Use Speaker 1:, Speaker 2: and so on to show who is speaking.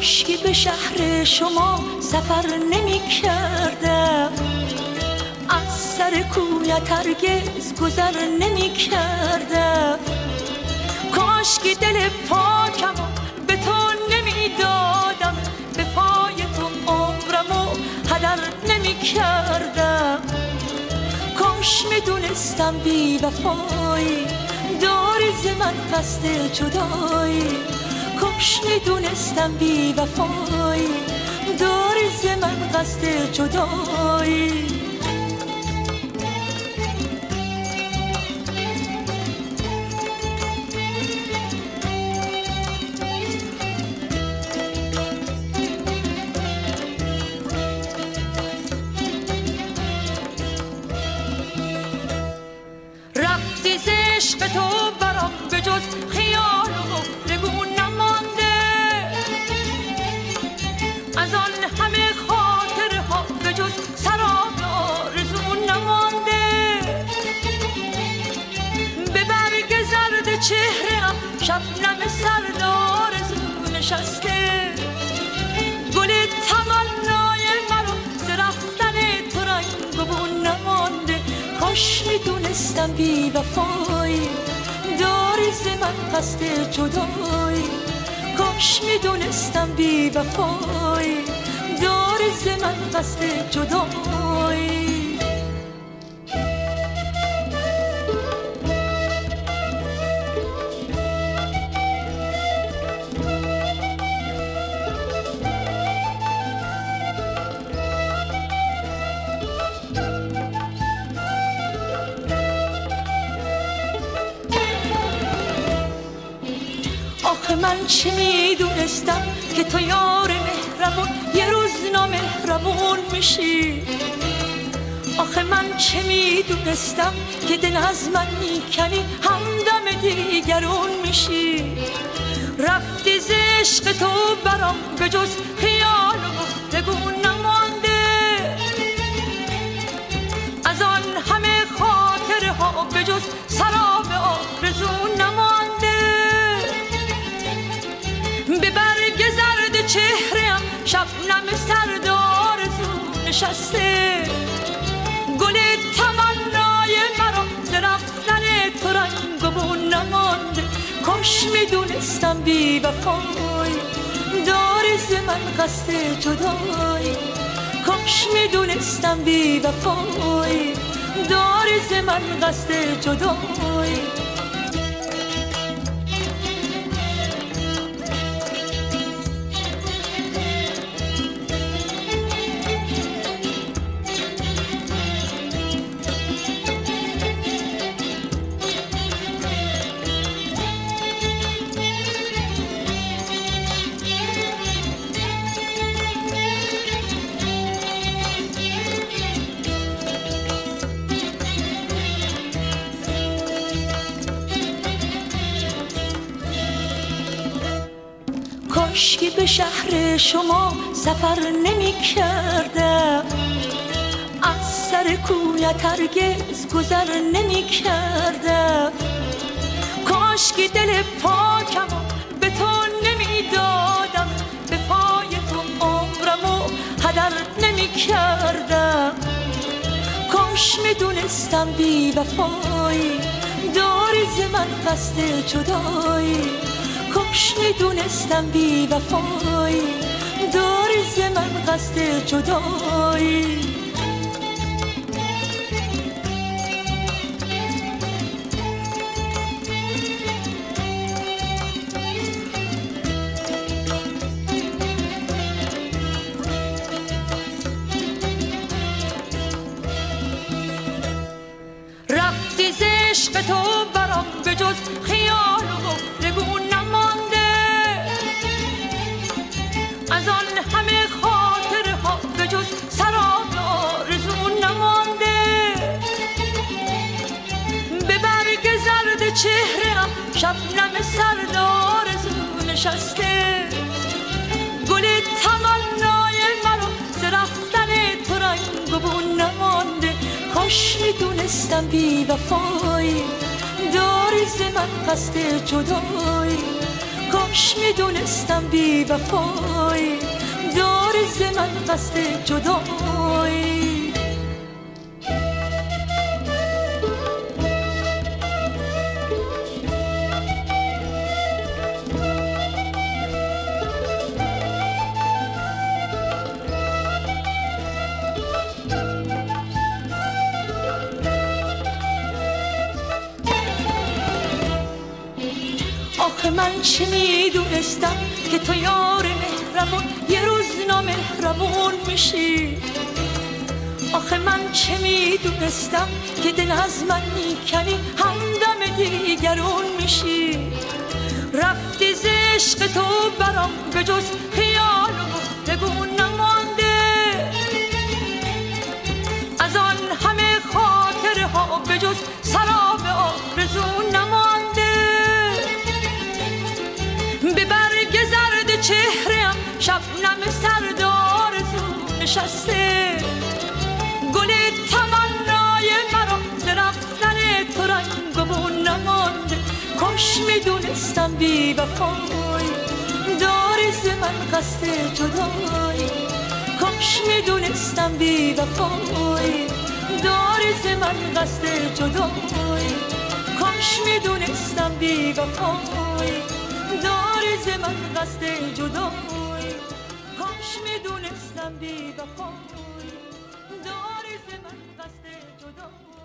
Speaker 1: کاشکی به شهر شما سفر نمی کردم، از سر کویت هرگز گذر نمی کردم. کاشکی دل پاکم به تو نمی دادم، به پای تو عمرمو هدر نمی کردم. کاش می دونستم بی وفایی داری ز من قصد جدایی. کاش می دونستم بی وفایی داری ز من قصد جدایی. رفتی ز عشق تو برام به جز خیال و گفتگو نمانده، از آن همه خاطرها به جز سراب آرزو نمانده. به برگ زرد چهره‌ام شبنم سرد آرزو نشسته، گل تمنای مرا ز رفتن تو رنگ و بو نمانده. کاش میدونستم بی وفایی داری ز من قصد جدایی. کاش میدونستم بی وفایی داری ز من قصد جدایی. آخه من چه میدونستم که تو یار مهربون یه روز نامهربون میشی. آخه من چه میدونستم که دل از من میکنی همدم دیگرون میشی. رفتی ز عشق تو برام به جز خیال و گفتگو نمانده، از آن همه خاطرها به جز سراب آرزو نمانده. به برگ زرد چهره‌ام شبنم سرد آرزو نشسته، گل تمنای مرا ز رفتن تو رنگ و بو نمانده. کاش میدونستم بی وفایی داری ز من قصد جدایی. کاش میدونستم بی وفایی داری ز من قصد جدایی. کاشکی به شهر شما سفر نمی کردم، از سر کویت هرگز گذر نمی کردم. کاشکی دل پاکم به تو نمی دادم، به پای تو عمرمو هدر نمی کردم. کاش می دونستم بی وفایی داری ز من قصد جدایی. کاش میدونستم بی وفایی داری ز من قصد جدایی. رفتی ز عشق تو برام به جز خیال و گفتگو نمانده، از آن همه خاطرها به جز سراب آرزو نمانده. به برگ زرد چهره‌ام شبنم سرد آرزو نشسته، گل تمنای مرا ز رفتن تو رنگ و بو نمانده. کاش میدونستم بی وفایی داری ز من قصد جدایی. کاش میدونستم بی وفایی داری ز من قصد جدایی. آخه من چه میدونستم که تو یار مهربون یه روز نامهربون میشی. آخه من چه میدونستم که دل از من میکنی همدم دیگرون میشی. رفتی ز عشق تو برام به جز خیال و گفتگو نمانده، از آن همه خاطره ها به جز سراب آرزو نمانده. به برگ زرد چهره‌ام شبنم سرد آرزو نشسته، گل تمنای مرا ز رفتن تو رنگ و بو نمانده. کاش میدونستم بی وفایی داری ز من قصد جدایی. کاش میدونستم بی وفایی داری ز من قصد جدایی. کاش میدونستم بی وفایی داری ز من قصد جدایی. کاش میدونستم بی وفایی داری ز من قصد جدایی.